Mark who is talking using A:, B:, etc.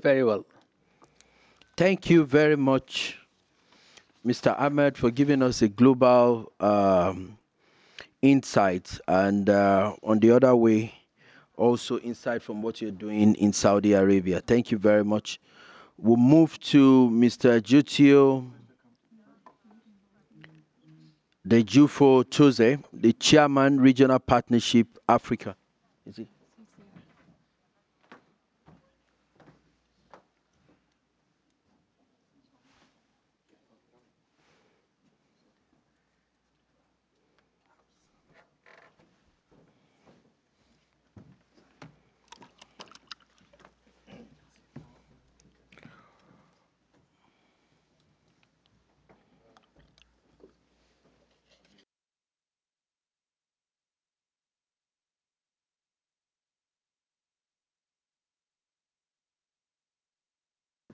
A: very well.
B: Thank you very much, Mr. Ahmed, for giving us a global insight, and on the other way, also insight from what you're doing in Saudi Arabia. Thank you very much. We'll move to Mr. Jutio Dejufo Toze, the Chairman, Regional Partnership Africa. Is it?